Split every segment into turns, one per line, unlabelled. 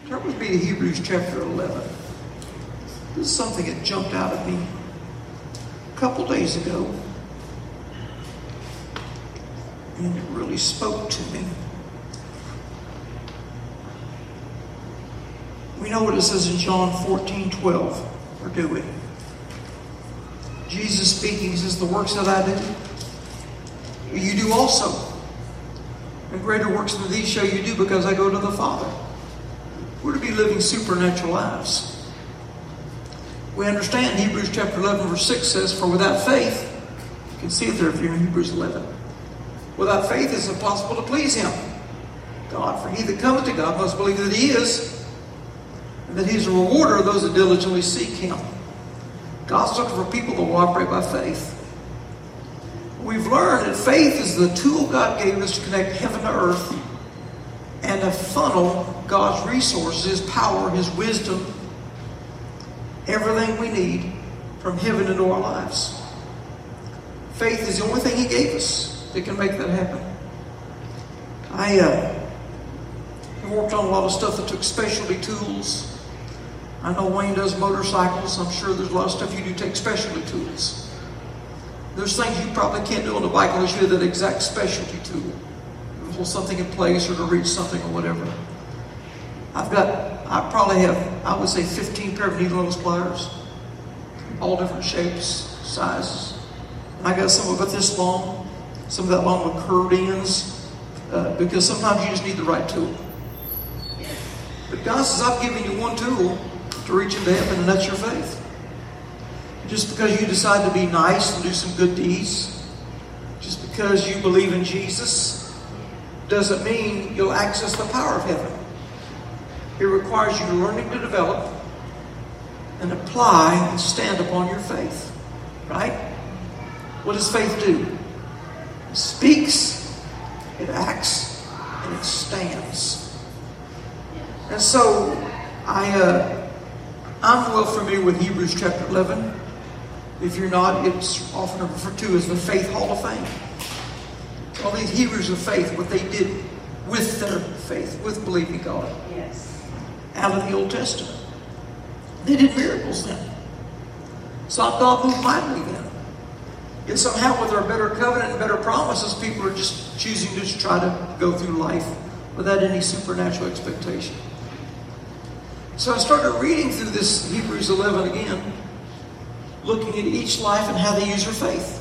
Turn with me to Hebrews chapter 11. This is something that jumped out at me a couple days ago. And it really spoke to me. We know what it says in John 14:12. Or do we? Jesus speaking, he says, the works that I do, you do also. And greater works than these shall you do, because I go to the Father. We're to be living supernatural lives. We understand Hebrews chapter 11 verse 6 says, for without faith, you can see it there if you're in Hebrews 11. Without faith it is impossible to please Him. God, for he that cometh to God must believe that He is, and that He is a rewarder of those that diligently seek Him. God's looking for people that will operate by faith. We've learned that faith is the tool God gave us to connect heaven to earth and to funnel God's resources, His power, His wisdom, everything we need from heaven into our lives. Faith is the only thing He gave us that can make that happen. I worked on a lot of stuff that took specialty tools. I know Wayne does motorcycles. I'm sure there's a lot of stuff you do take specialty tools. There's things you probably can't do on a bike unless you have that exact specialty tool to hold something in place or to reach something or whatever. I probably have, I would say 15 pair of needle nose pliers, all different shapes, sizes. And I got some about this long, some of that long with curved ends, because sometimes you just need the right tool. But God says, I've given you one tool to reach into heaven, and that's your faith. Just because you decide to be nice and do some good deeds, just because you believe in Jesus, doesn't mean you'll access the power of heaven. It requires you learning to develop and apply and stand upon your faith. Right? What does faith do? It speaks, it acts, and it stands. And so I'm well familiar with Hebrews chapter 11. If you're not, it's often referred to as the Faith Hall of Fame. All these Hebrews of faith, what they did with their faith, with believing God.
Yes.
Out of the Old Testament. They did miracles then. Saw God move mightily then. Yet somehow with our better covenant and better promises, people are just choosing to just try to go through life without any supernatural expectation. So I started reading through this Hebrews 11 again, looking at each life and how they use their faith.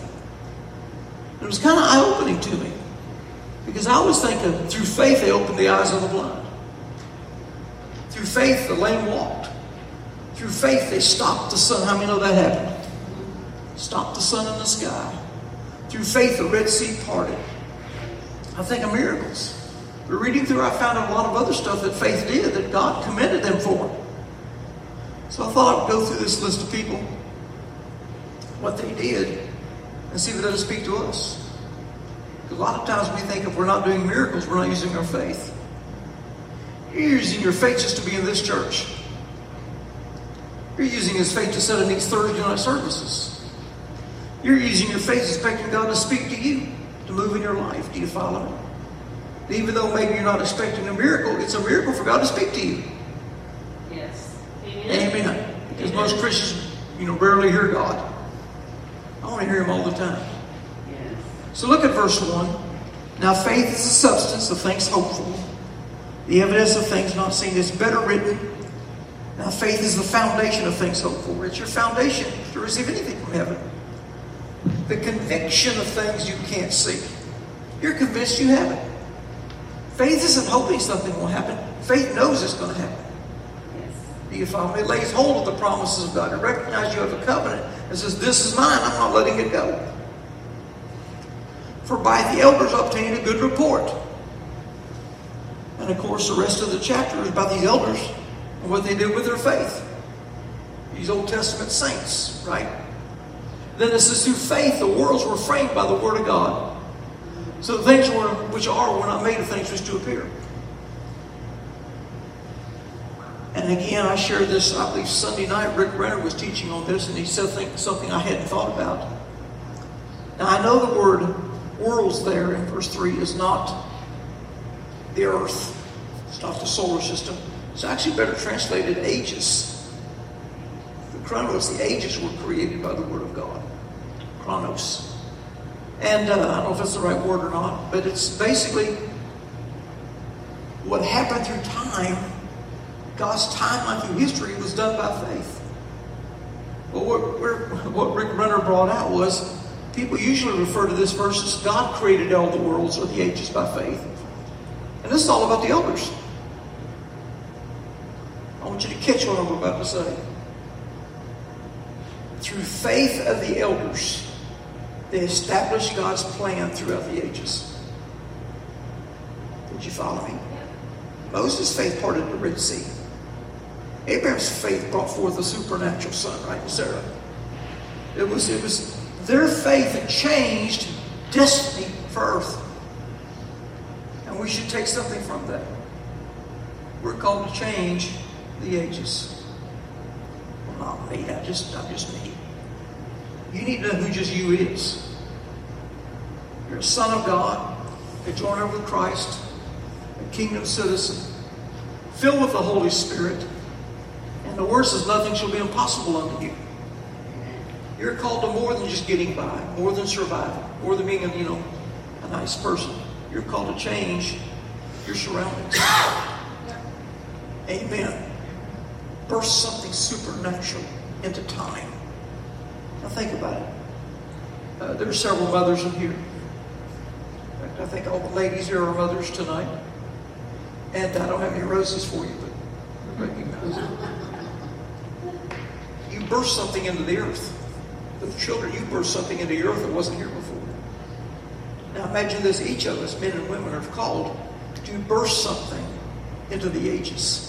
It was kind of eye-opening to me, because I always think of through faith they opened the eyes of the blind. Through faith the lame walked. Through faith they stopped the sun. How many know that happened? Stopped the sun in the sky. Through faith the Red Sea parted. I think of miracles. But reading through, I found out a lot of other stuff that faith did that God commended them for. So I thought I would go through this list of people, what they did, and see if it doesn't speak to us. Because a lot of times we think if we're not doing miracles, we're not using our faith. You're using your faith just to be in this church. You're using His faith to sit in these Thursday night services. You're using your faith expecting God to speak to you, to move in your life. Do you follow me? Even though maybe you're not expecting a miracle, it's a miracle for God to speak to you.
Yes. Amen.
Amen. Because most Christians, rarely hear God. I want to hear Him all the time.
Yes.
So look at verse 1. Now faith is the substance of things hoped for, the evidence of things not seen. It's better written. Now faith is the foundation of things hoped for. It's your foundation to receive anything from heaven. The conviction of things you can't see. You're convinced you have it. Faith isn't hoping something will happen. Faith knows it's going to happen.
Yes.
Do you follow me? It lays hold of the promises of God. It recognizes you have a covenant and says, this is mine. I'm not letting it go. For by the elders obtained a good report. And of course, the rest of the chapter is about these elders and what they did with their faith. These Old Testament saints, right? Then it says, through faith, the worlds were framed by the Word of God. So the things which are were not made of things which do appear. And again, I shared this, I believe Sunday night, Rick Renner was teaching on this, and he said something I hadn't thought about. Now I know the word worlds there in verse 3 is not the earth. It's not the solar system. It's actually better translated ages. The chronos, the ages were created by the Word of God. Chronos. And I don't know if that's the right word or not, but it's basically what happened through time. God's timeline through history was done by faith. Well, what Rick Renner brought out was, people usually refer to this verse as God created all the worlds or the ages by faith. And this is all about the elders. I want you to catch what I'm about to say. Through faith of the elders, they established God's plan throughout the ages. Did you follow me? Moses' faith parted the Red Sea. Abraham's faith brought forth a supernatural son, right? Sarah. It was their faith that changed destiny for earth. And we should take something from that. We're called to change the ages. Well, not me, I'm just me. You need to know who just you is. You're a son of God, a joint heir with Christ, a kingdom citizen, filled with the Holy Spirit. And the word says nothing shall be impossible unto you. You're called to more than just getting by, more than surviving, more than being a nice person. You're called to change your surroundings. Amen. Burst something supernatural into time. Now think about it. There are several mothers in here. In fact, I think all the ladies here are mothers tonight. And I don't have any roses for you, but recognize it. You burst something into the earth. With children, you burst something into the earth that wasn't here before. Now imagine this, each of us, men and women, are called to burst something into the ages.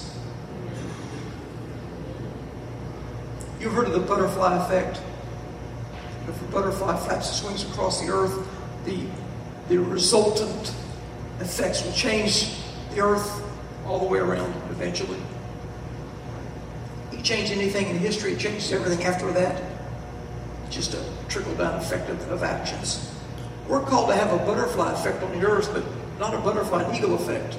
You've heard of the butterfly effect? If a butterfly flaps its wings across the earth, the resultant effects will change the earth all the way around eventually. You change anything in history, it changes everything after that. It's just a trickle-down effect of actions. We're called to have a butterfly effect on the earth, but not a butterfly and eagle effect.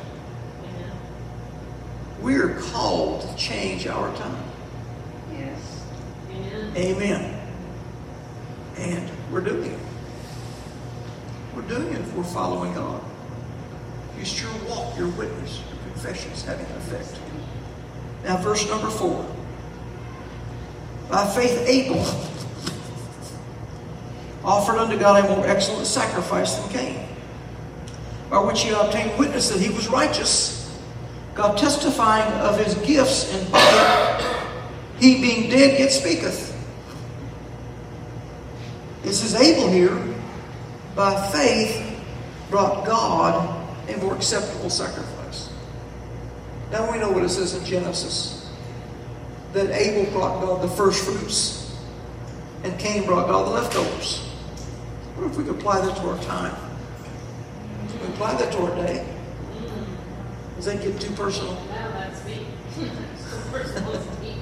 We're called to change our time.
Yes.
Amen. And we're doing it. We're doing it if we're following God. Just your walk, your witness, your confession is having an effect. Now, verse number 4. By faith, Abel offered unto God a more excellent sacrifice than Cain, by which he obtained witness that he was righteous, God testifying of his gifts, and he being dead yet speaketh. It says Abel here, by faith, brought God a more acceptable sacrifice. Now we know what it says in Genesis, that Abel brought God the first fruits, and Cain brought God the leftovers. What if we could apply that to our time? If we apply that to our day? Does that get too personal?
No, that's me. So personal is me.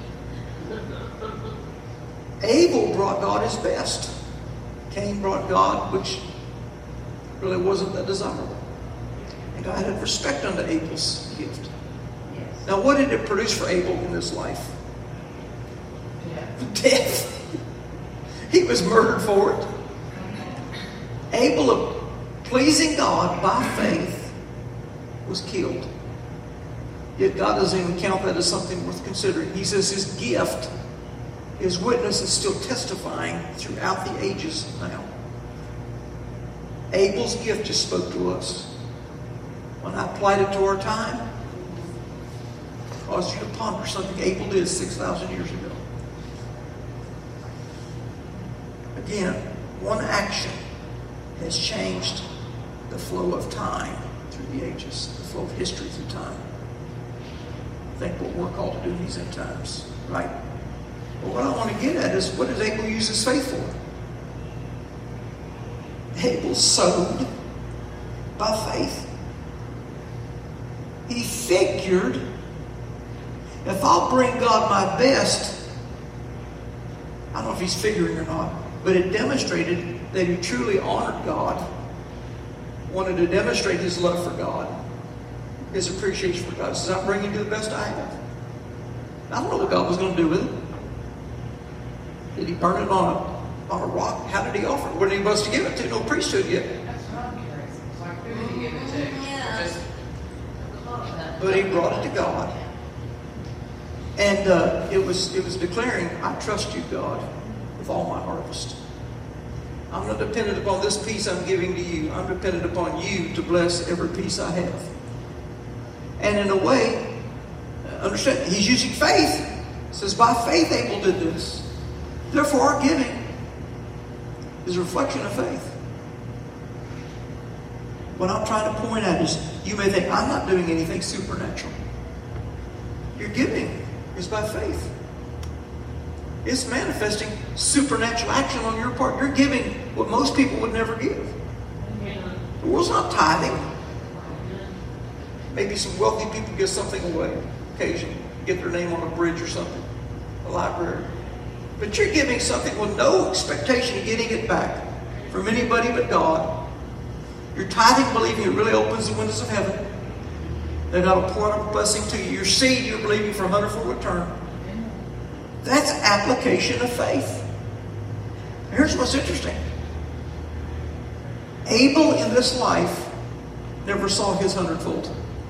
Abel brought God his best. Cain brought God, which really wasn't that desirable. And God had respect unto Abel's gift.
Yes.
Now, what did it produce for Abel in his life? Death. He was murdered for it. Abel, pleasing God by faith, was killed. Yet God doesn't even count that as something worth considering. He says his gift, his witness, is still testifying throughout the ages now. Abel's gift just spoke to us. When I applied it to our time, it caused you to ponder something Abel did 6,000 years ago. Again, one action has changed the flow of time through the ages, the flow of history through time. I think what we're called to do in these end times, right? But what I want to get at is, what does Abel use his faith for? Abel sowed by faith. He figured, if I'll bring God my best, I don't know if he's figuring or not, but it demonstrated that he truly honored God, wanted to demonstrate his love for God. his appreciation for God. He says, I'm bringing you the best I have. I don't know what God was going to do with it. Did he burn it on a rock? How did he offer it? What did he supposed to give it to? No priesthood yet.
That's what I'm curious. It's like, who did he give it to?
Yeah.
Just,
But he brought it to God. And it was declaring, I trust you, God, with all my harvest. I'm not dependent upon this piece I'm giving to you. I'm dependent upon you to bless every piece I have. And in a way, understand, he's using faith. It says, by faith Abel did this. Therefore, our giving is a reflection of faith. What I'm trying to point out is, you may think, I'm not doing anything supernatural. Your giving is by faith. It's manifesting supernatural action on your part. You're giving what most people would never give. The world's not tithing. Maybe some wealthy people give something away occasionally, get their name on a bridge or something, a library. But you're giving something with no expectation of getting it back from anybody but God. You're tithing, believing it really opens the windows of heaven. They're not a pour out a blessing to you. Your seed, you're believing for 100-fold return. That's application of faith. Here's what's interesting. Abel in this life never saw his 100-fold.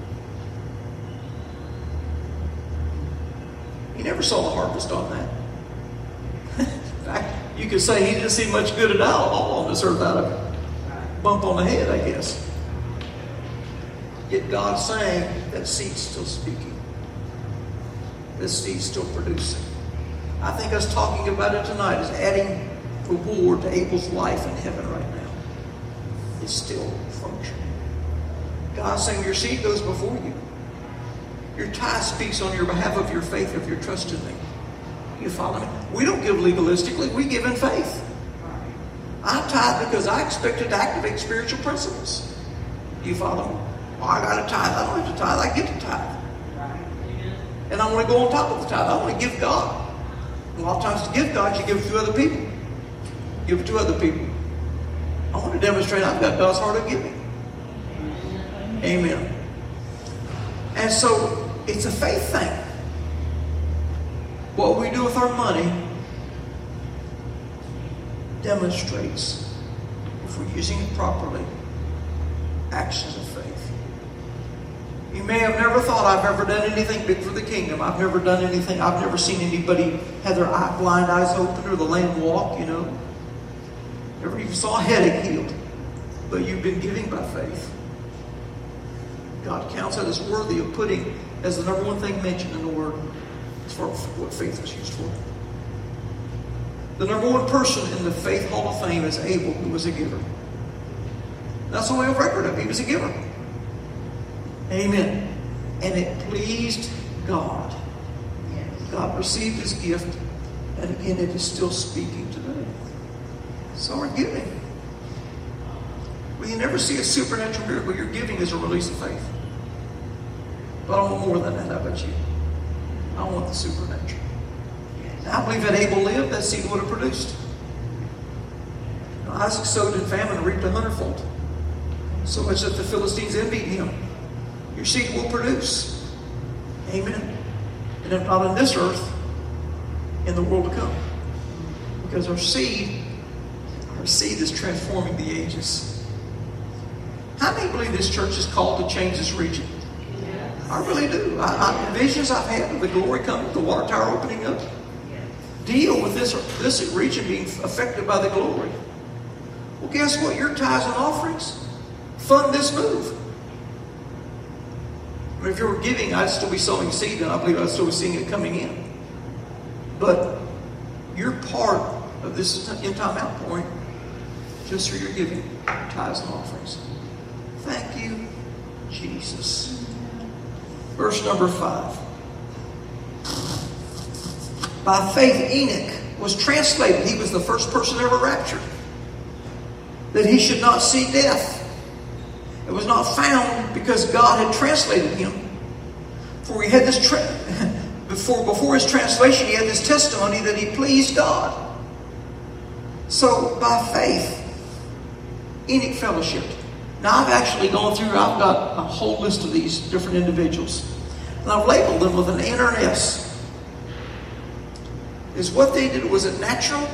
He never saw the harvest on that. In fact, you could say he didn't see much good at all on this earth out of it. Bump on the head, I guess. Yet God's saying that seed's still speaking. This seed's still producing. I think us talking about it tonight is adding reward to Abel's life in heaven right now. It's still functioning. God's saying your seed goes before you. Your tithe speaks on your behalf of your faith, of your trust in me. You follow me? We don't give legalistically. We give in faith. I tithe because I expected to activate spiritual principles. You follow me? Oh, I got to tithe. I don't have to tithe. I get to tithe. And I want to go on top of the tithe. I want to give God. A lot of times to give God, you give it to other people. Give it to other people. I want to demonstrate I've got God's heart of giving. Amen. And so, it's a faith thing. What we do with our money demonstrates, if we're using it properly, actions of faith. You may have never thought I've ever done anything big for the kingdom. I've never done anything. I've never seen anybody have their blind eyes open or the lame walk, you know. Never even saw a headache healed. But you've been giving by faith. God counts that as worthy of putting as the number one thing mentioned in the Word as far as what faith is used for. The number one person in the Faith Hall of Fame is Abel, who was a giver. That's all we have record of. He was a giver. Amen. And it pleased God. God received his gift, and again, it is still speaking today. So we're giving. Well, you never see a supernatural miracle. Your giving is a release of faith. But I want more than that. How about you? I want the supernatural. Now, I believe that Abel lived, that seed would have produced. Now, Isaac sowed in famine and reaped 100-fold. So much that the Philistines envied him. Your seed will produce. Amen. And if not on this earth, in the world to come. Because our seed is transforming the ages. How many believe this church is called to change this region?
Yes.
I really do. Visions I've had of the glory coming, the water tower opening up, deal with this region being affected by the glory. Well, guess what? Your tithes and offerings fund this move. I mean, if you were giving, I'd still be sowing seed, and I believe I'd still be seeing it coming in. But you're part of this end-time outpouring just through your giving, tithes and offerings. Thank you, Jesus. Verse number 5. By faith, Enoch was translated. He was the first person ever raptured. That he should not see death. It was not found because God had translated him. For he had this before his translation, he had this testimony that he pleased God. So by faith, Enoch fellowshiped. Now, I've actually gone through, I've got a whole list of these different individuals. And I've labeled them with an N or an S. Is what they did, was it natural?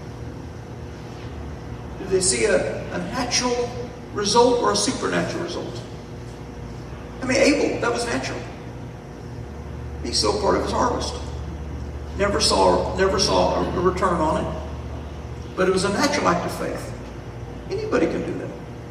Did they see a natural result or a supernatural result? I mean, Abel, that was natural. He sowed part of his harvest. Never saw a return on it. But it was a natural act of faith. Anybody can do that.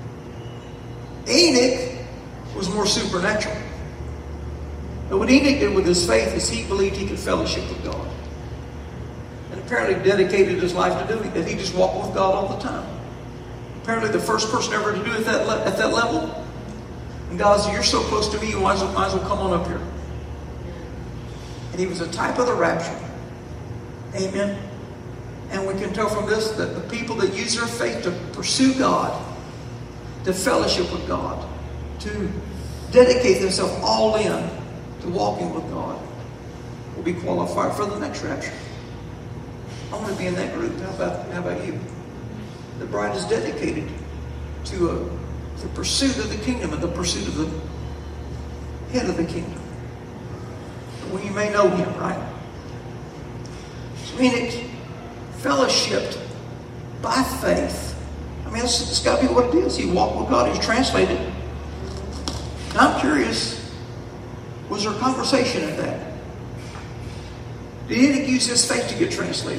Enoch was more supernatural. And what Enoch did with his faith is he believed he could fellowship with God. And apparently dedicated his life to doing that. He just walked with God all the time. Apparently the first person ever to do it at that level. And God said, you're so close to me, you might as well come on up here. And he was a type of the rapture. Amen. And we can tell from this that the people that use their faith to pursue God, to fellowship with God, to dedicate themselves all in to walking with God, will be qualified for the next rapture. I want to be in that group. How about you? The bride is dedicated to the pursuit of the kingdom and the pursuit of the head of the kingdom. Well, you may know him, right? So Enoch fellowshipped by faith. I mean, it's got to be what it is. He walked with God. He's translated. And I'm curious, was there a conversation at that? Did Enoch use his faith to get translated?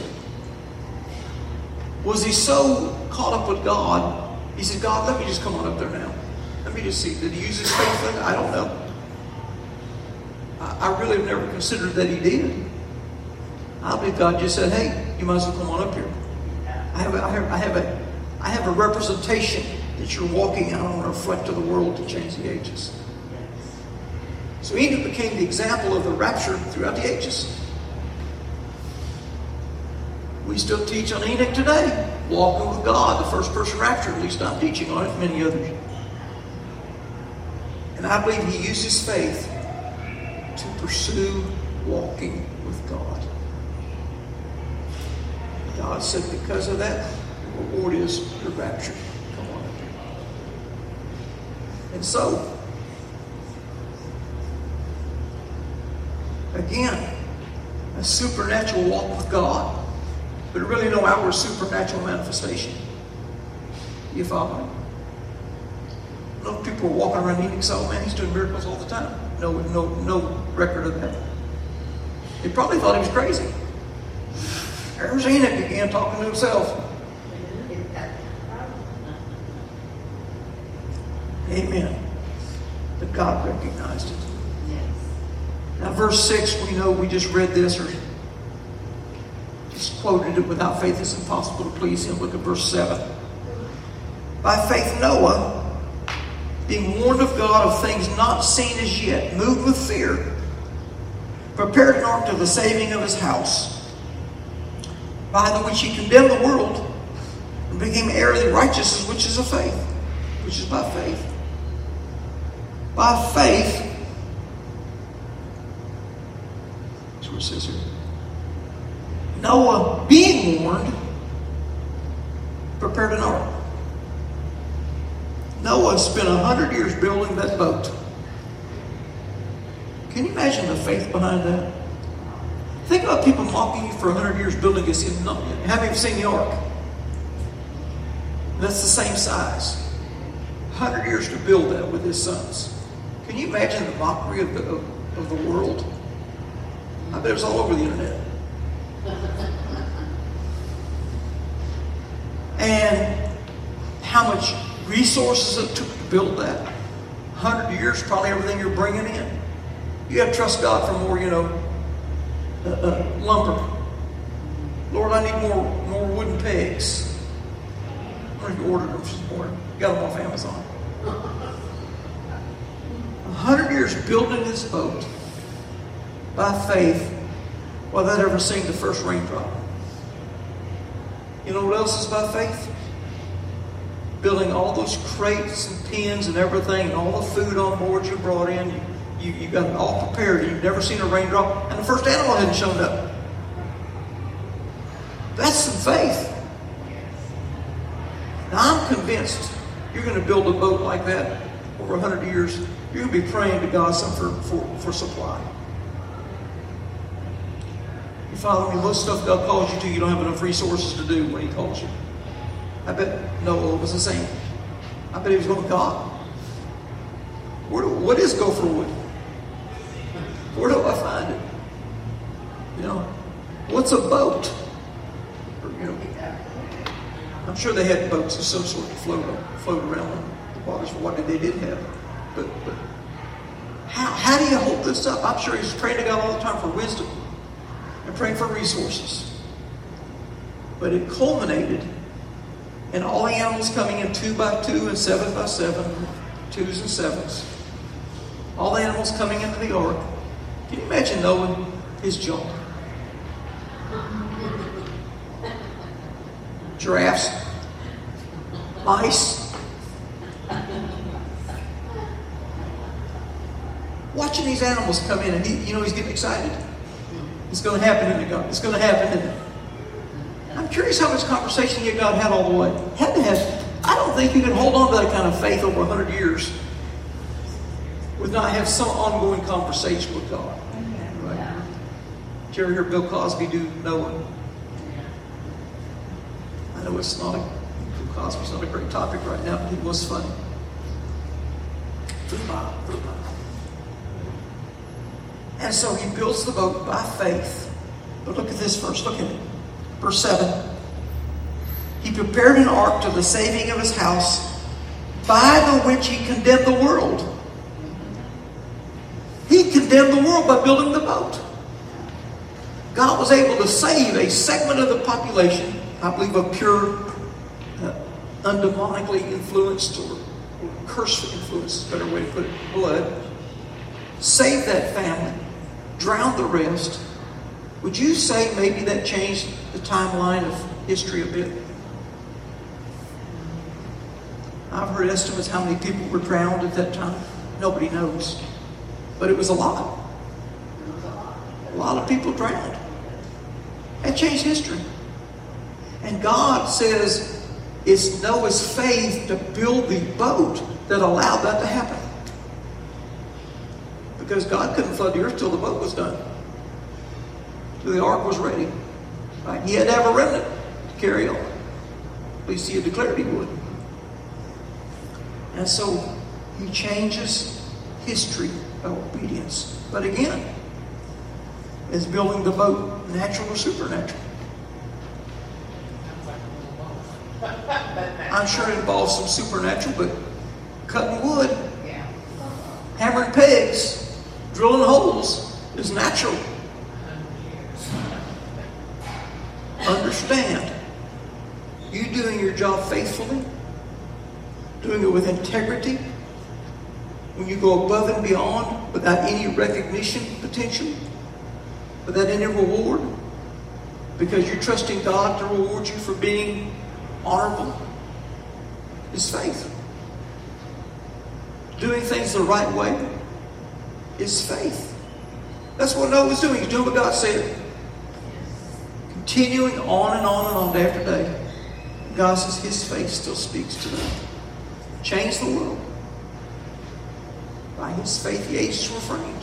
Was he so caught up with God, he said, God, let me just come on up there now. Let me just see. Did he use his faith for that? I don't know. I really have never considered that he did. I believe God just said, hey, you might as well come on up here. I have a representation that you're walking out. I want to reflect to the world to change the ages. So Enoch became the example of the rapture throughout the ages. We still teach on Enoch today. Walking with God, the first person rapture. At least I'm teaching on it, many others. And I believe he used his faith to pursue walking with God. God said, because of that, the reward is your rapture. Come on up here. And so, again, a supernatural walk with God, but really no outward supernatural manifestation. You follow me? No people are walking around eating, so man, he's doing miracles all the time. No record of that. They probably thought he was crazy. There's Enoch again talking to himself. Amen. But God recognized it. Now verse 6, we know we just read this or just quoted it. Without faith it's impossible to please him. Look at verse 7. By faith Noah, being warned of God of things not seen as yet, moved with fear, prepared an ark to the saving of his house, by the which he condemned the world and became heir of the righteousness which is of faith, which is by faith. By faith, that's what it says here. Noah, being warned, prepared an ark. Noah spent 100 years building that boat. Can you imagine the faith behind that? Think about people mocking you for 100 years building this. Haven't even seen the ark. That's the same size. 100 years to build that with his sons. Can you imagine the mockery of the world? I bet it's all over the internet. And how much resources it took to build that. 100 years, probably everything you're bringing in. You have to trust God for more, lumber. Lord, I need more wooden pegs. I'm going to order them this morning. Got them off Amazon. 100 years building this boat by faith without ever seeing the first raindrop. You know what else is by faith? Building all those crates and pens and everything and all the food on board you brought in. You got it all prepared. You've never seen a raindrop. And the first animal hadn't shown up. That's some faith. Now I'm convinced you're going to build a boat like that over 100 years, you're going to be praying to God for supply. You follow me? Most stuff God calls you to, you don't have enough resources to do when He calls you. I bet Noah was the same. I bet he was going, God, what is gopher wood? Where do I find it? You know, what's a boat? Or, you know, I'm sure they had boats of some sort to float around the waters for what they did have. But how do you hold this up? I'm sure he's praying to God all the time for wisdom and praying for resources. But it culminated in all the animals coming in 2 by 2 and 7 by 7, 2s and 7s. All the animals coming into the ark. Can you imagine Noah, his junk? Giraffes, mice. Watching these animals come in, and he's getting excited. It's going to happen in the God. It's going to happen in the. I'm curious how much conversation you God had all the way. Had to have. I don't think you can hold on to that kind of faith over 100 years with not have some ongoing conversation with God. Right? Did you ever hear Bill Cosby do Noah? I know it's not Bill Cosby's not a great topic right now, but it was funny. For the Bible. And so he builds the boat by faith. But look at this verse. Look at it. Verse 7. He prepared an ark to the saving of his house, by the which he condemned the world. He condemned the world by building the boat. God was able to save a segment of the population, I believe of pure, undemonically influenced or cursed influence, is a better way to put it, blood. Save that family. Drown the rest. Would you say maybe that changed the timeline of history a bit? I've heard estimates how many people were drowned at that time. Nobody knows. But it was a lot. A lot of people drowned. That changed history. And God says it's Noah's faith to build the boat that allowed that to happen. Because God couldn't flood the earth till the boat was done. Till the ark was ready. Right? He had to have a remnant to carry on. At least he had declared he would. And so he changes history by obedience. But again, is building the boat natural or supernatural? I'm sure it involves some supernatural, but cutting wood, hammering pegs, drilling holes is natural. Understand, you doing your job faithfully, doing it with integrity, when you go above and beyond without any recognition potential, without any reward, because you're trusting God to reward you for being honorable, is faith. Doing things the right way is faith. That's what Noah was doing. He's doing what God said. Continuing on and on and on day after day. God says his faith still speaks to them. Change the world. By his faith, the ages were framed.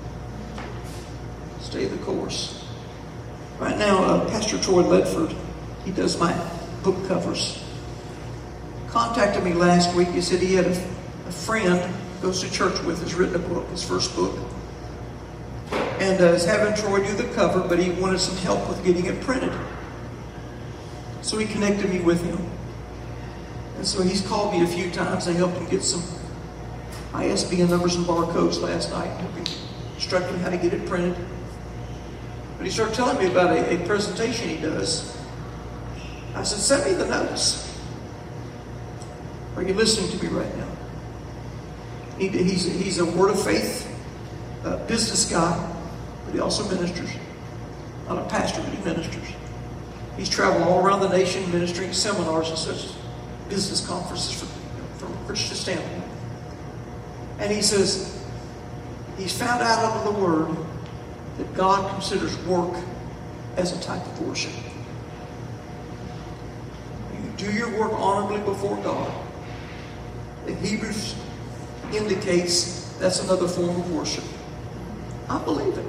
Stay the course. Right now, Pastor Troy Ledford, he does my book covers, contacted me last week. He said he had a friend goes to church with, has written a book, his first book, and is having Troy do the cover, but he wanted some help with getting it printed. So he connected me with him. And so he's called me a few times. I helped him get some ISBN numbers and barcodes last night. Instructed him how to get it printed. But he started telling me about a presentation he does. I said, send me the notes. Are you listening to me right now? He's a Word of Faith business guy, but he also ministers. Not a pastor, but he ministers. He's traveled all around the nation ministering seminars and such, business conferences from a Christian standpoint. And he says, he's found out out of the Word that God considers work as a type of worship. You do your work honorably before God. that Hebrews indicates that's another form of worship. I believe it.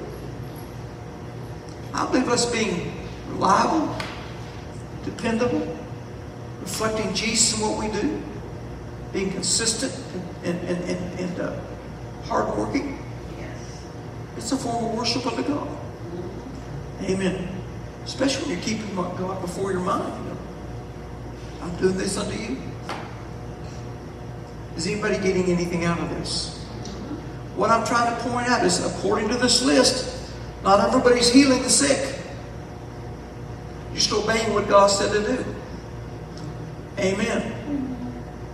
I believe us being reliable, dependable, reflecting Jesus in what we do, being consistent and hardworking.
Yes.
It's a form of worship unto God. Amen. Especially when you're keeping God before your mind. You know, I'm doing this unto you. Is anybody getting anything out of this? What I'm trying to point out is, according to this list, not everybody's healing the sick. Just obeying what God said to do. Amen.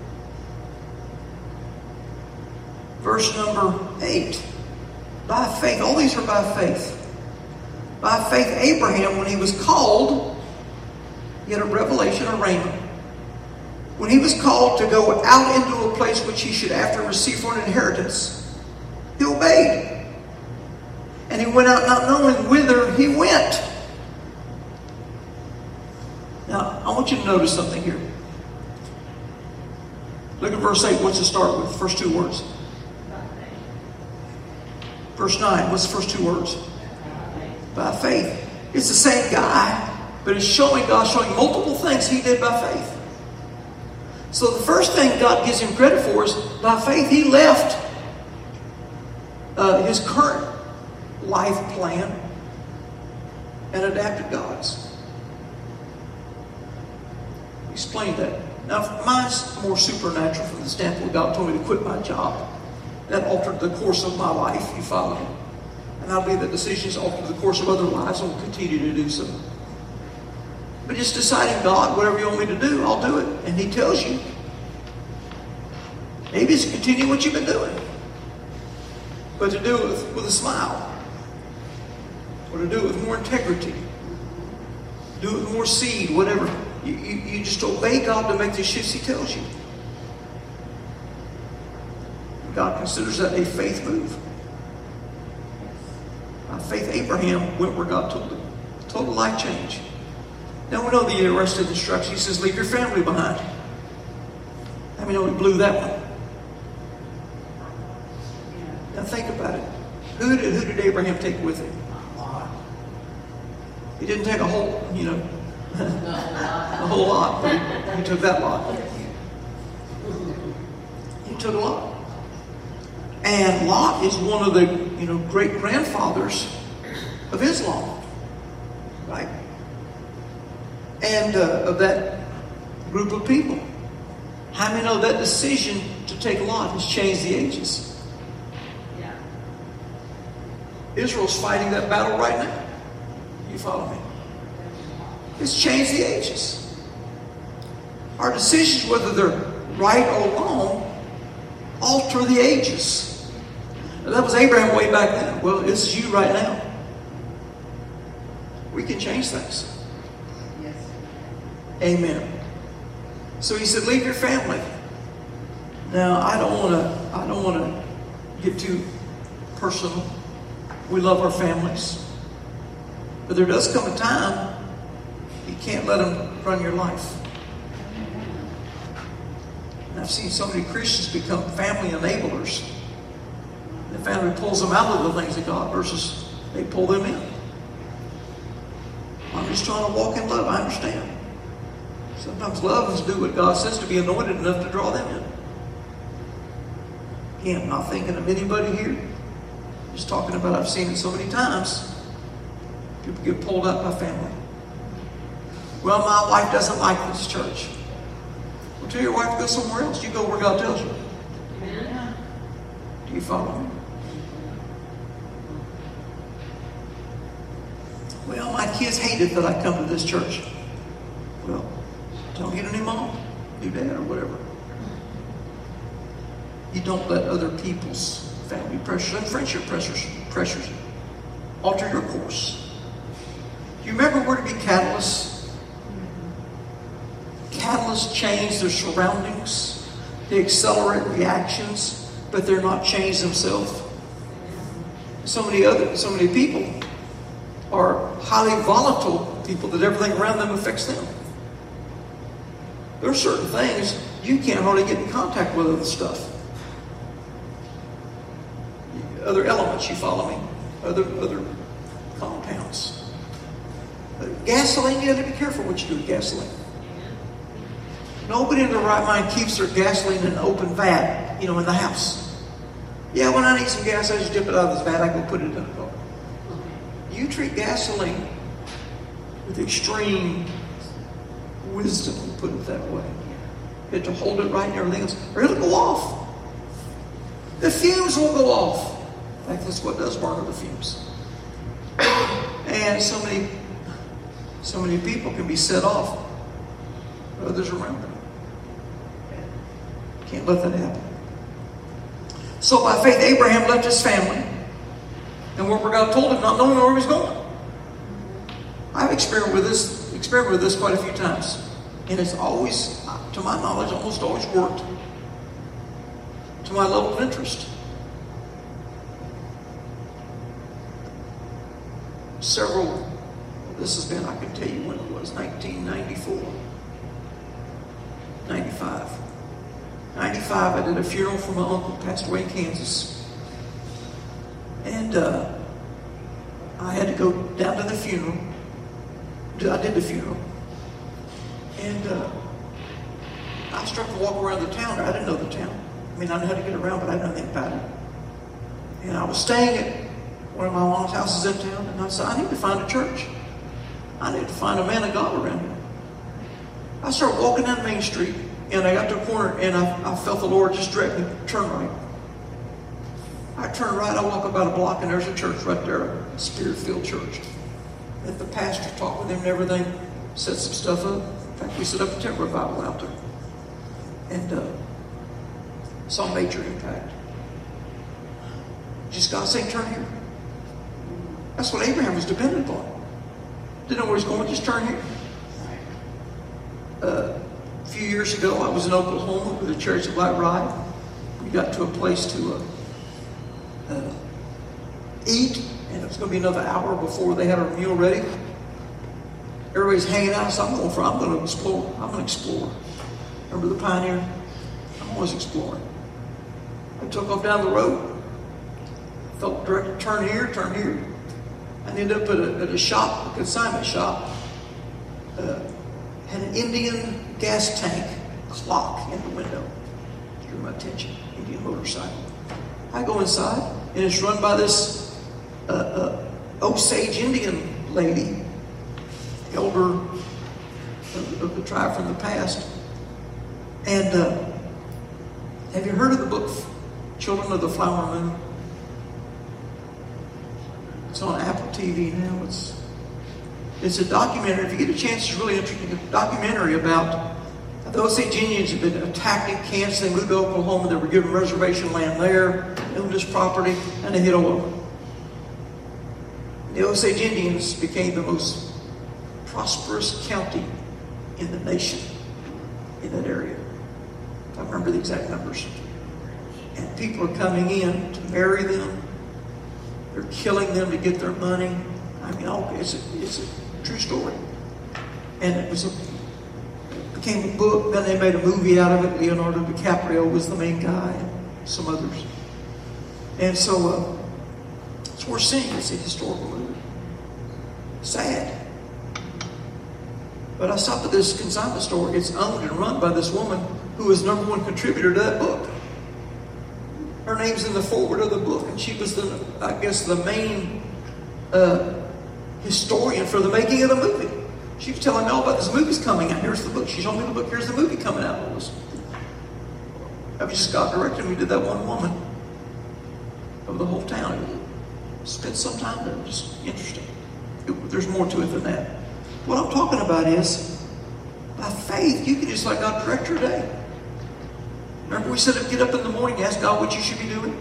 Verse number 8. By faith. All these are by faith. By faith, Abraham, when he was called, he had a revelation, a rhema. When he was called to go out into a place which he should after receive for an inheritance, he obeyed. And he went out not knowing whither he went. Now, I want you to notice something here. Look at verse 8. What's it start with? First two words. Verse 9. What's the first two words? By faith. It's the same guy, but it's showing God showing multiple things he did by faith. So the first thing God gives him credit for is by faith he left his current life plan and adapted God's. Explain that. Now, mine's more supernatural from the standpoint God told me to quit my job. That altered the course of my life, you follow me? And I believe that decisions alter the course of other lives and will continue to do so. But just deciding, God, whatever you want me to do, I'll do it. And he tells you. Maybe it's to continue what you've been doing. But to do it with a smile. Or to do it with more integrity. Do it with more seed, whatever. You just obey God to make the shifts he tells you. God considers that a faith move. By faith, Abraham went where God told him. Total life change. Now we know the rest of the instruction. He says, leave your family behind. How many know he blew that one? Now think about it. Who did Abraham take with him? He didn't take a whole, a whole lot. But he took that lot. He took a lot. And Lot is one of the, great-grandfathers of Islam. Right? And of that group of people. How many know that decision to take Lot has changed the ages?
Yeah.
Israel's fighting that battle right now. You follow me? It's changed the ages. Our decisions, whether they're right or wrong, alter the ages. Now, that was Abraham way back then. Well, it's you right now. We can change things.
Yes.
Amen. So he said, leave your family. Now, I don't want to get too personal. We love our families. But there does come a time you can't let them run your life. And I've seen so many Christians become family enablers. The family pulls them out of the things of God versus they pull them in. I'm just trying to walk in love. I understand. Sometimes love is to do what God says, to be anointed enough to draw them in. Again, I'm not thinking of anybody here. Just talking about, I've seen it so many times. People get pulled out by family. Well, my wife doesn't like this church. Well, tell your wife to go somewhere else. You go where God tells you.
Amen.
Do you follow me? Well, my kids hate it that I come to this church. Well, tell them to get a new mom, new dad, or whatever. You don't let other people's family pressures and friendship pressures alter your course. Do you remember where to be catalysts? Catalysts change their surroundings. They accelerate reactions, but they're not changed themselves. So many people are highly volatile people that everything around them affects them. There are certain things you can't hardly get in contact with other stuff. Other elements, you follow me? Other compounds. Gasoline, you have to be careful what you do with gasoline. Nobody in their right mind keeps their gasoline in an open vat, in the house. Yeah, when I need some gas, I just dip it out of this vat, I go put it in the car. You treat gasoline with extreme wisdom, put it that way. You have to hold it right and everything else, or it'll go off. The fumes will go off. In fact, that's what does burn, are the fumes. And so many people can be set off by others around them. Can't let that happen. So by faith, Abraham left his family and wherever God told him, not knowing where he was going. I've experimented with this quite a few times. And it's always, to my knowledge, almost always worked to my level of interest. This has been, I can tell you when it was, 1994. 95. 95, I did a funeral for my uncle, passed away in Kansas. And I had to go down to the funeral. I did the funeral. And I started to walk around the town. I didn't know the town. I mean, I knew how to get around, but I didn't know anything about it. And I was staying at one of my mom's houses in town, and I said, I need to find a church. I need to find a man of God around here. I started walking down Main Street, and I got to a corner, and I felt the Lord just direct me, turn right. I turn right, I walk about a block, and there's a church right there, a Spirit-filled church. And the pastor talked with him and everything, set some stuff up. In fact, we set up a tent revival out there. And saw major impact. Just God saying, turn here. That's what Abraham was dependent upon. Didn't know where he's going, just turn here. A few years ago, I was in Oklahoma with the Church of Black Ride. We got to a place to eat, and it was going to be another hour before they had our meal ready. Everybody's hanging out, so I'm going to explore. I'm going to explore. Remember the Pioneer? I'm always exploring. I took off down the road. Felt directed, turn here, turn here. I ended up at a shop, a consignment shop. Had an Indian gas tank clock in the window. Drew my attention. Indian motorcycle. I go inside, and it's run by this Osage Indian lady, elder of the tribe from the past. And have you heard of the book Children of the Flower Moon? It's on Apple TV now. It's a documentary. If you get a chance, it's really interesting. A documentary about the Osage Indians have been attacked in Kansas. They moved to Oklahoma. They were given reservation land there, owned this property, and they hit all over. The Osage Indians became the most prosperous county in the nation in that area. I remember the exact numbers. And people are coming in to marry them. They're killing them to get their money. I mean, it's a true story. And it became a book. Then they made a movie out of it. Leonardo DiCaprio was the main guy, and some others. And so it's worth seeing. It's a historical movie. Sad. But I stopped at this consignment store. It's owned and run by this woman who is #1 contributor to that book. Her name's in the foreword of the book, and she was the main historian for the making of the movie. She was telling me all about this movie's coming out. Here's the book. She showed me the book. Here's the movie coming out. I just got directed. We did that one woman of the whole town. Spent some time there. Just interesting. There's more to it than that. What I'm talking about is, by faith, you can just let God direct your day. Remember we said, get up in the morning, ask God what you should be doing?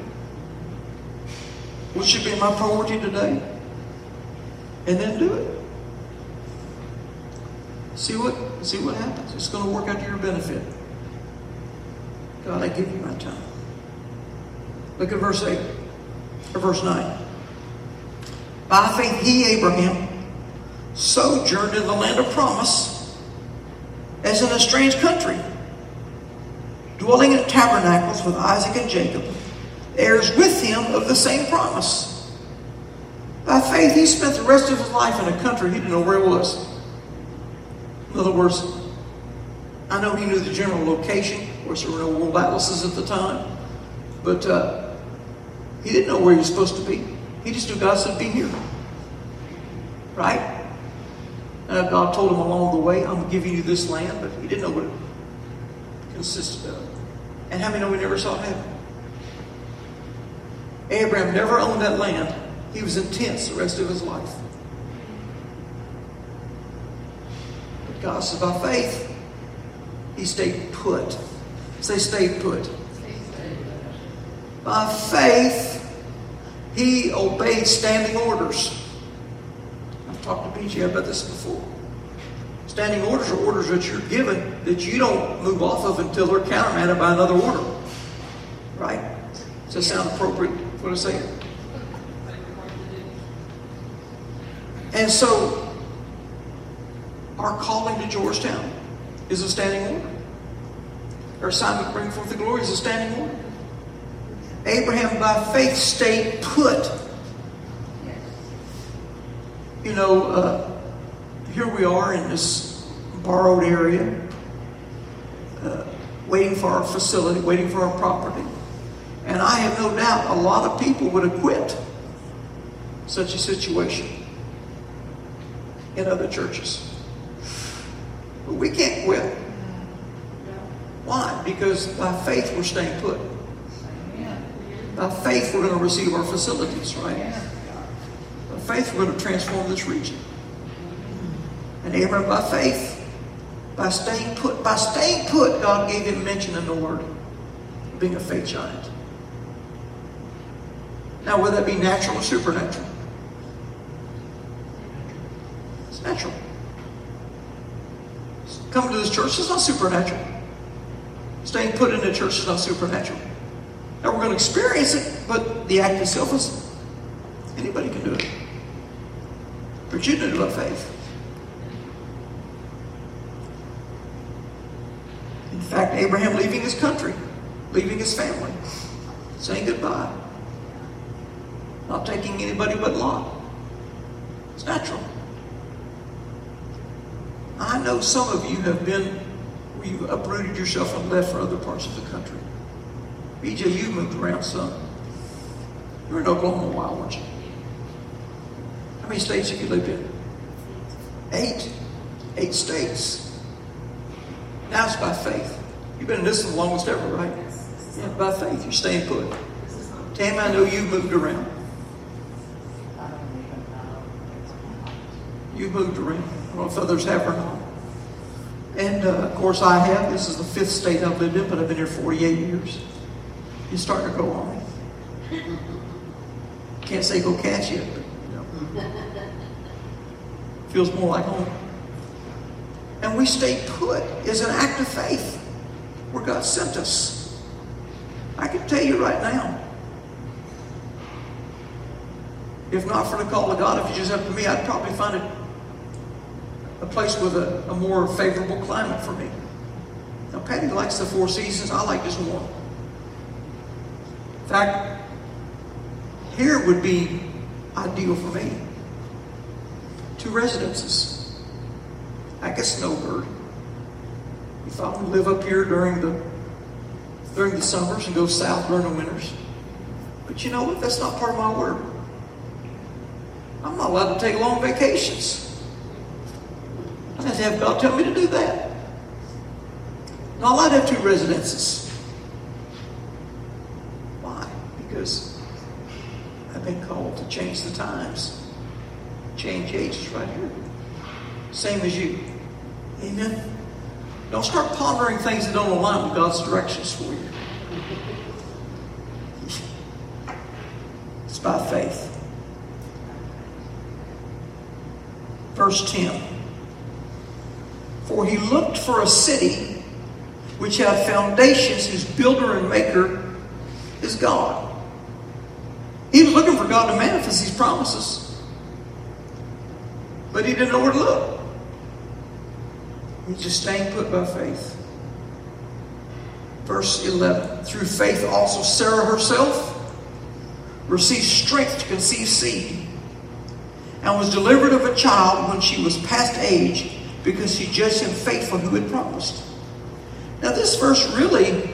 What should be my priority today? And then do it. See what happens. It's going to work out to your benefit. God, I give you my time. Look at verse 8, or verse 9. By faith, he, Abraham, sojourned in the land of promise, as in a strange country, dwelling in tabernacles with Isaac and Jacob, heirs with him of the same promise. By faith, he spent the rest of his life in a country he didn't know where it was. In other words, I know he knew the general location. Of course, there were no world atlases at the time. But he didn't know where he was supposed to be. He just knew God said, be here. Right? God told him along the way, I'm giving you this land, but he didn't know what it consisted of. And how many know we never saw heaven? Abraham never owned that land. He was in tents the rest of his life. But God said, by faith, he stayed put. Say, stayed put. By faith, he obeyed standing orders. I've talked to BJ about this before. Standing orders are orders that you're given that you don't move off of until they're countermanded by another order. Right? Does that sound appropriate? What I say? And so, our calling to Georgetown is a standing order. Our assignment to bring forth the glory is a standing order. Abraham, by faith, stayed put. You know, here we are in this borrowed area, waiting for our facility, waiting for our property. And I have no doubt a lot of people would have quit such a situation in other churches. But we can't quit. Why? Because by faith we're staying put. By faith we're going to receive our facilities, right? By faith we're going to transform this region. And Abraham, by faith, by staying put, God gave him mention in the Word of being a faith giant. Now, whether that be natural or supernatural? It's natural. Coming to this church is not supernatural. Staying put in the church is not supernatural. Now, we're going to experience it, but the act itself is, anybody can do it. But you do it by faith. In fact, Abraham leaving his country, leaving his family, saying goodbye, not taking anybody but Lot. It's natural. I know some of you have been where you've uprooted yourself and left for other parts of the country. BJ, you moved around some. You were in Oklahoma a while, weren't you? How many states have you lived in? 8. 8 states. Now it's by faith. You've been in this the longest ever, right? Yeah, by faith. You're staying put. Tam, I know you've moved around. You've moved around. I don't know if others have or not. And of course I have. This is the 5th state I've lived in, but I've been here 48 years. You're starting to grow on me. Can't say go catch yet, but you know. Feels more like home. And we stay put is an act of faith where God sent us. I can tell you right now, if not for the call of God, if you just up to me, I'd probably find a place with a more favorable climate for me. Now, Patty likes the 4 seasons. I like just one. In fact, here would be ideal for me. 2 residences. I get snowbird. If I would live up here during the summers and go south during the winters. But you know what? That's not part of my word. I'm not allowed to take long vacations. I have to have God tell me to do that. Not allowed to have 2 residences. Why? Because I've been called to change the times. Change ages right here. Same as you. Amen? Don't start pondering things that don't align with God's directions for you. It's by faith. Verse 10. For he looked for a city which had foundations, whose builder and maker is God. He was looking for God to manifest these promises. But he didn't know where to look. He just stayed put by faith. Verse 11. Through faith also Sarah herself received strength to conceive seed, and was delivered of a child when she was past age, because she judged him faithful who had promised. Now this verse really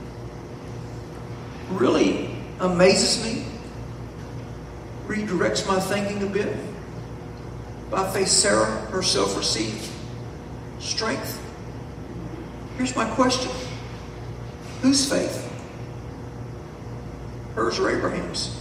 amazes me, redirects my thinking a bit. By faith Sarah herself received strength. Here's my question. Whose faith? Hers or Abraham's?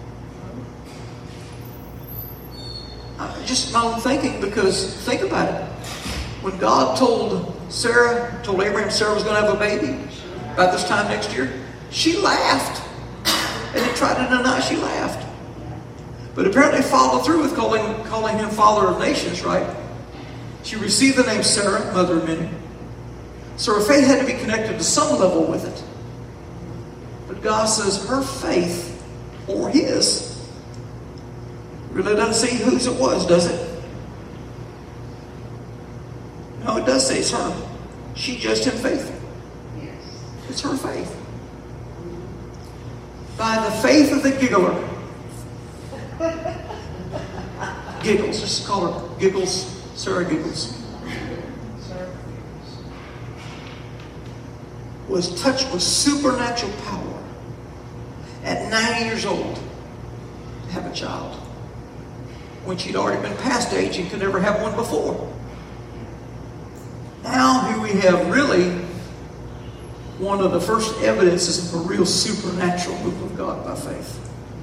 Just my own thinking, because think about it. When God told Abraham Sarah was going to have a baby about this time next year, she laughed. And he tried to deny, she laughed. But apparently followed through with calling him father of nations, right? She received the name Sarah, mother of many. So her faith had to be connected to some level with it. But God says her faith, or his, really doesn't say whose it was, does it? No, it does say it's her. She judged him faithful.
Yes.
It's her faith. By the faith of the giggler. Giggles, just call her Giggles, Sarah Giggles. Was touched with supernatural power at 90 years old to have a child, when she'd already been past age and could never have one before. Now here we have really one of the first evidences of a real supernatural move of God by faith.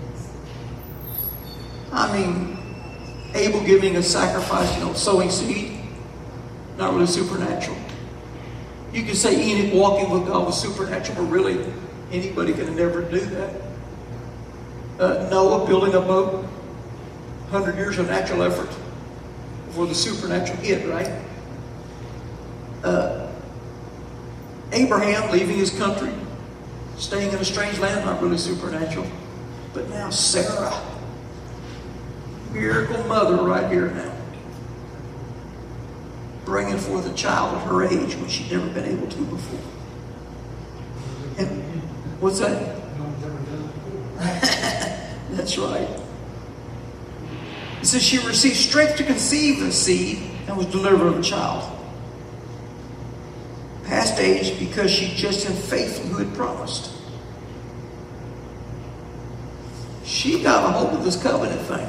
I mean, Abel giving a sacrifice, sowing seed, not really supernatural. You can say Enoch walking with God was supernatural, but really anybody can never do that. Noah building a boat, 100 years of natural effort before the supernatural hit, right? Abraham leaving his country, staying in a strange land, not really supernatural. But now Sarah, miracle mother right here now, bringing forth a child at her age when she'd never been able to before. And what's that? That's right. It says she received strength to conceive the seed and was delivered of a child. Past age, because she judged him faithful who had promised. She got a hold of this covenant thing.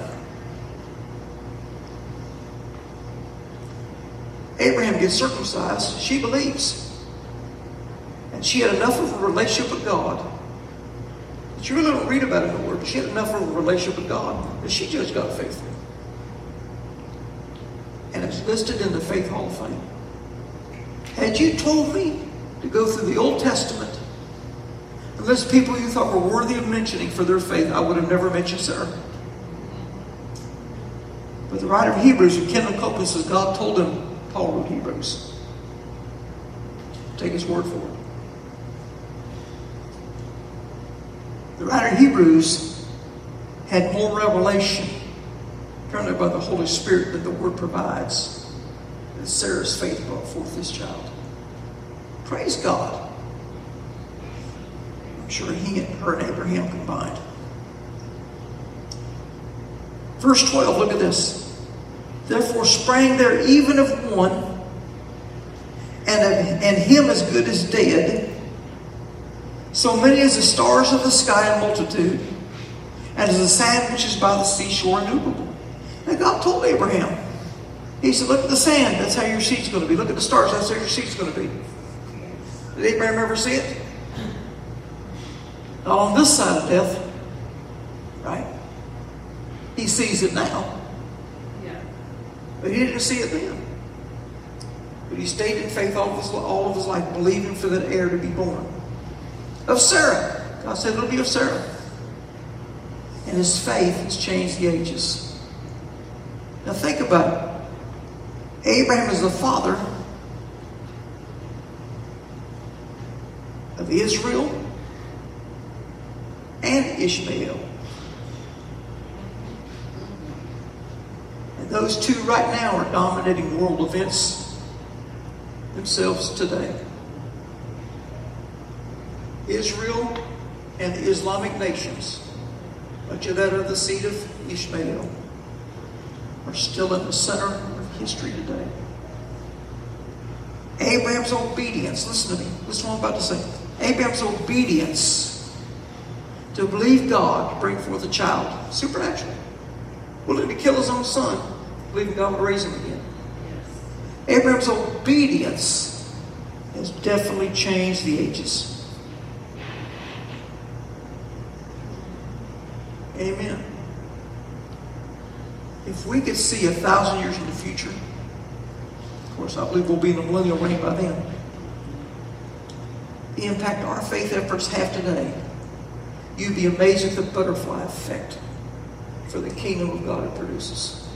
Abraham gets circumcised. She believes. And she had enough of a relationship with God that you really don't read about it in the Word, but she had enough of a relationship with God that she judged God faithful. And it's listed in the Faith Hall of Fame. Had you told me to go through the Old Testament and list people you thought were worthy of mentioning for their faith, I would have never mentioned Sarah. But the writer of Hebrews, Kendall Copeland, says God told him, Paul wrote Hebrews. Take his word for it. The writer of Hebrews had more revelation, apparently by the Holy Spirit, that the Word provides. And Sarah's faith brought forth this child. Praise God. I'm sure her and Abraham combined. Verse 12, look at this. Therefore sprang there even of one, and him as good as dead, so many as the stars of the sky in multitude, and as the sand which is by the seashore innumerable. Now God told Abraham, he said, look at the sand, that's how your seed's going to be. Look at the stars, that's how your seed's going to be. Did Abraham ever see it? Not on this side of death, right? He sees it now.
Yeah.
But he didn't see it then. But he stayed in faith all of his life, believing for that heir to be born. Of Sarah. God said it'll be of Sarah. And his faith has changed the ages. Now think about it. Abraham is the father of Israel and Ishmael. And those two right now are dominating world events themselves today. Israel and the Islamic nations, much of that are the seed of Ishmael, are still in the center of history today. Abraham's obedience, listen to me, listen to what I'm about to say. Abraham's obedience to believe God to bring forth a child, supernatural, willing to kill his own son, believing God would raise him again. Abraham's obedience has definitely changed the ages. Amen. If we could see 1,000 years in the future, of course I believe we'll be in the millennial reign by then, the impact our faith efforts have today, you'd be amazed at the butterfly effect for the kingdom of God it produces.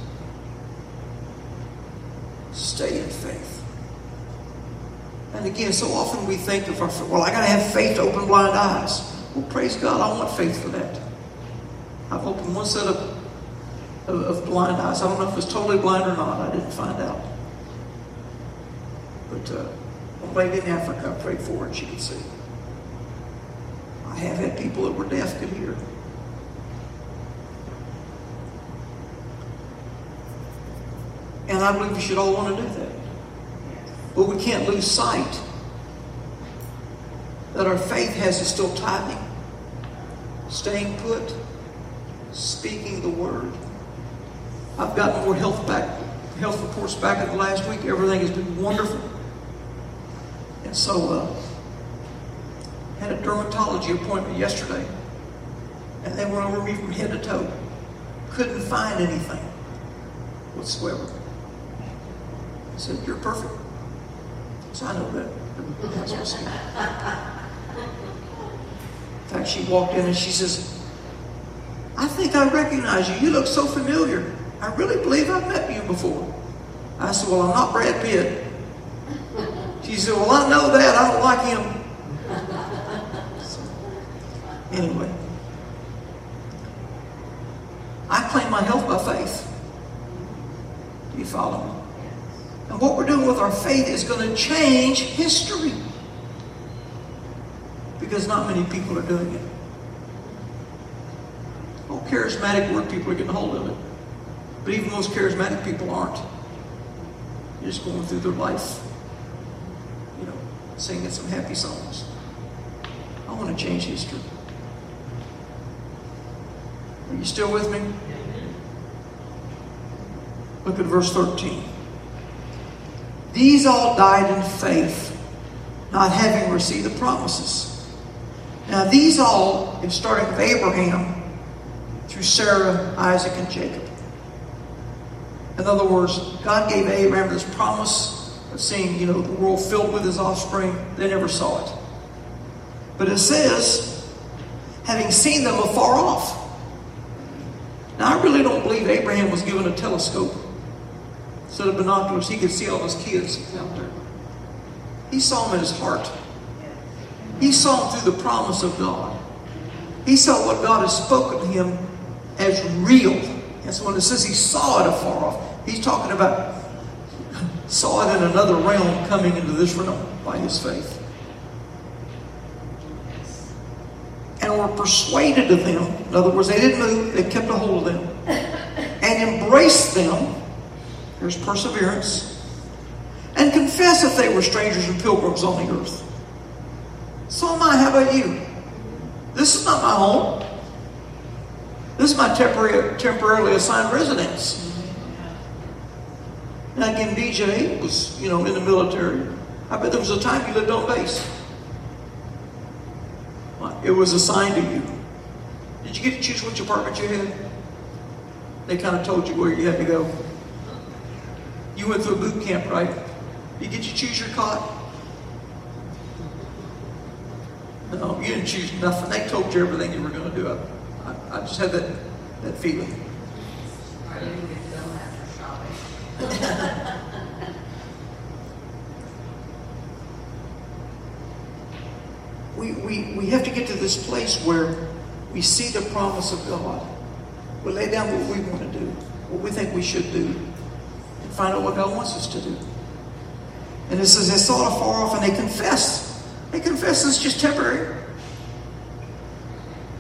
Stay in faith. And again, so often we think of our, well, I got to have faith to open blind eyes. Well, praise God, I want faith for that. I've opened one set of blind eyes. I don't know if it's totally blind or not. I didn't find out. But one lady in Africa, I prayed for her and she could see. I have had people that were deaf could hear. And I believe we should all want to do that. But we can't lose sight that our faith has is still tithing, staying put, speaking the word. I've gotten more health reports back in the last week. Everything has been wonderful. And so, had a dermatology appointment yesterday. And they went over me from head to toe. Couldn't find anything whatsoever. I said, you're perfect. So I know that. That's what I said. In fact, she walked in and she says, I think I recognize you. You look so familiar. I really believe I've met you before. I said, well, I'm not Brad Pitt. She said, well, I know that. I don't like him. So, anyway. I claim my health by faith. Do you follow me? And what we're doing with our faith is going to change history. Because not many people are doing it. Oh, charismatic word, people are getting hold of it. But even most charismatic people aren't. They're just going through their life, singing some happy songs. I want to change history. Are you still with me? Look at verse 13. These all died in faith, not having received the promises. Now these all is starting with Abraham through Sarah, Isaac, and Jacob. In other words, God gave Abraham this promise of seeing, the world filled with his offspring. They never saw it. But it says, having seen them afar off. Now I really don't believe Abraham was given a telescope. Instead of binoculars, he could see all his kids out there. He saw them in his heart. He saw them through the promise of God. He saw what God has spoken to him as real. And so when it says he saw it afar off, he's talking about saw it in another realm coming into this realm by his faith. And were persuaded of them. In other words, they didn't move. They kept a hold of them. And embraced them. There's perseverance. And confess that they were strangers and pilgrims on the earth. So am I. How about you? This is not my home. This is my temporarily assigned residence. Now again, BJ was, in the military. I bet there was a time you lived on base. It was assigned to you. Did you get to choose which apartment you had? They kind of told you where you had to go. You went through a boot camp, right? Did you get to choose your cot? No, you didn't choose nothing. They told you everything you were going to do. I just had that feeling.
I didn't get to go after shopping.
We have to get to this place where we see the promise of God. We lay down what we want to do, what we think we should do, and find out what God wants us to do. And it says they saw it afar off and they confessed. They confessed it's just temporary.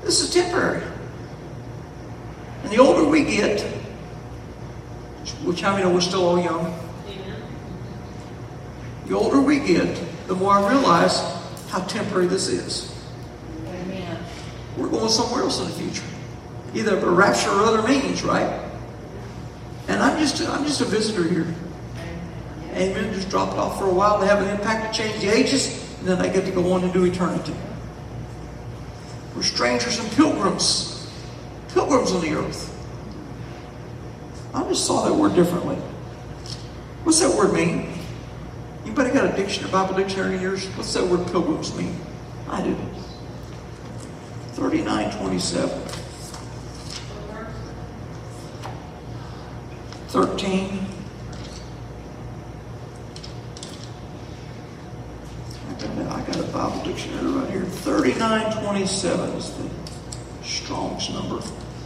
This is temporary. And the older we get, which how many know we're still all young?
Amen.
The older we get, the more I realize how temporary this is.
Amen.
We're going somewhere else in the future. Either a rapture or other means, right? And I'm just a visitor here. Amen. Just drop it off for a while to have an impact to change the ages, and then I get to go on into eternity. We're strangers and pilgrims. Pilgrims on the earth. I just saw that word differently. What's that word mean? Anybody got a dictionary, Bible dictionary in yours? What's that word pilgrims mean? I do. 39:27. 13. I got a Bible dictionary right here. 39:27 is the Strong's number.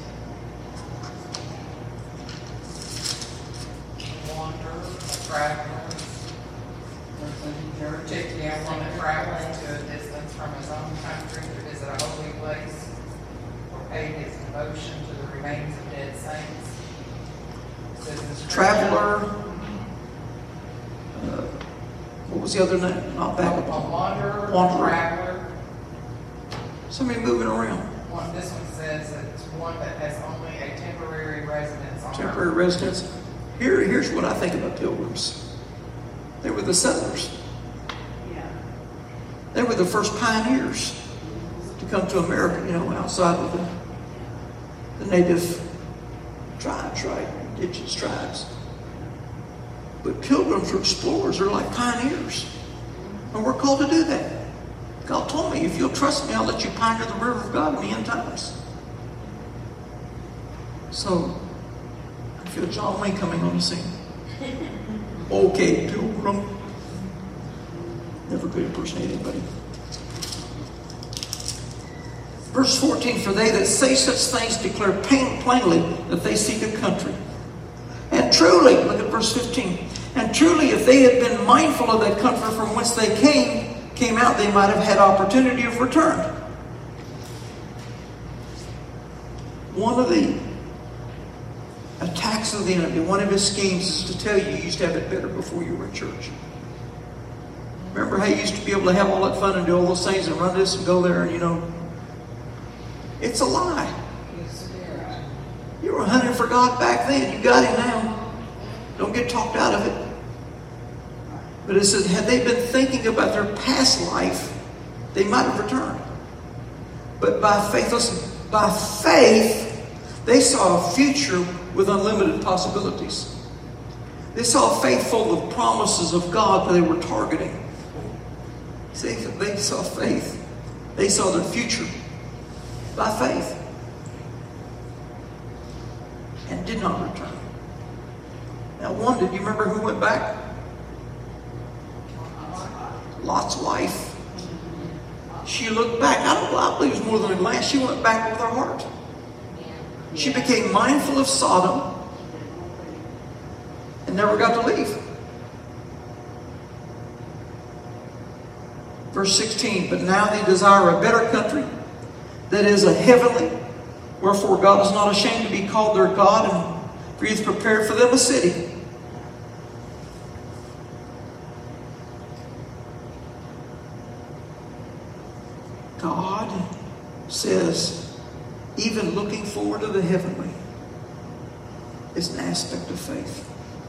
Wanderer, a traveler, particularly one that travels to a distance from his own country to visit a holy place or pay his devotion to the remains of dead saints.
Traveler. What was the other name? Not
A
vagabond.
wanderer,
Wanderer.
a traveler.
Somebody moving around.
This one says it's one that has only a temporary residence on
Temporary
earth.
residence. Here's what I think about pilgrims. They were the settlers.
Yeah.
They were the first pioneers to come to America, outside of the native tribes, right? Indigenous tribes. But pilgrims are explorers. They're like pioneers. And we're called to do that. God told me, if you'll trust me, I'll let you pioneer the river of God in the end times. So, I feel John Wayne coming on the scene. Okay, pilgrim. Never could impersonate anybody. Verse 14, for they that say such things declare plainly that they seek a country. And truly, look at verse 15, and truly if they had been mindful of that country from whence they came out, they might have had opportunity of return. One of the attacks of the enemy, one of his schemes is to tell you used to have it better before you were in church. Remember how you used to be able to have all that fun and do all those things and run this and go there and it's a lie. You were hunting for God back then. You got him now. Don't get talked out of it. But it said, had they been thinking about their past life, they might have returned. But by faith, listen, by faith, they saw a future with unlimited possibilities. They saw a faith full of promises of God that they were targeting. See, they saw faith. They saw their future by faith. And did not return. Now, did you remember who went back? Lot's wife. She looked back. I believe it was more than a glance. She went back with her heart. She became mindful of Sodom and never got to leave. Verse 16, but now they desire a better country, that is a heavenly. Wherefore God is not ashamed to be called their God, and for he hath prepared for them a city. God says, even looking forward to the heavenly is an aspect of faith.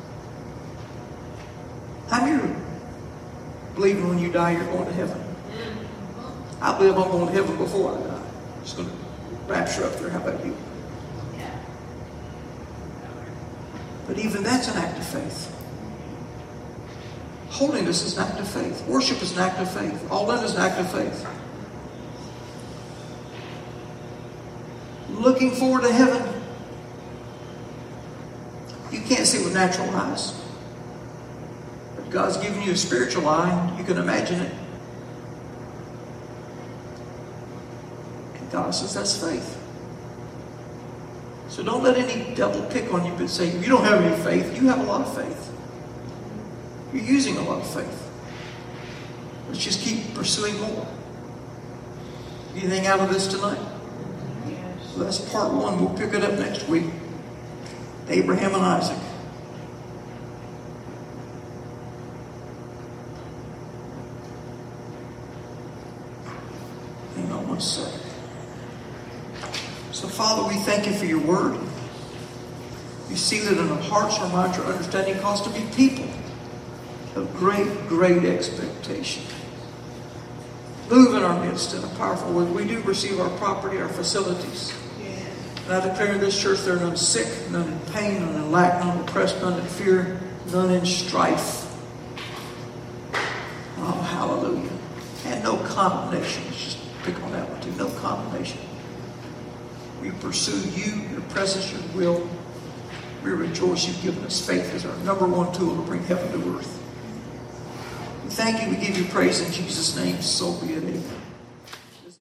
How many are believing when you die you're going to heaven? I believe I'm going to heaven before I die. I'm just going to rapture up there. How about you?
Yeah.
But even that's an act of faith. Holiness is an act of faith. Worship is an act of faith. All that is an act of faith. Looking forward to heaven. You can't see it with natural eyes. But God's given you a spiritual eye. You can imagine it. And God says that's faith. So don't let any devil pick on you but say, you don't have any faith. You have a lot of faith. You're using a lot of faith. Let's just keep pursuing more. Anything out of this tonight? So that's part one. We'll pick it up next week. Abraham and Isaac. Hang on one second. So, Father, we thank you for your word. You seal it in our hearts, our minds, our understanding. Cause to be people of great, great expectation. Move in our midst in a powerful way. We do receive our property, our facilities. And I declare in this church there are none sick, none in pain, none in lack, none oppressed, none in fear, none in strife. Oh, hallelujah. And no condemnation. Let's just pick on that one too. No condemnation. We pursue you, your presence, your will. We rejoice you've given us faith as our number one tool to bring heaven to earth. We thank you. We give you praise in Jesus' name. So be it.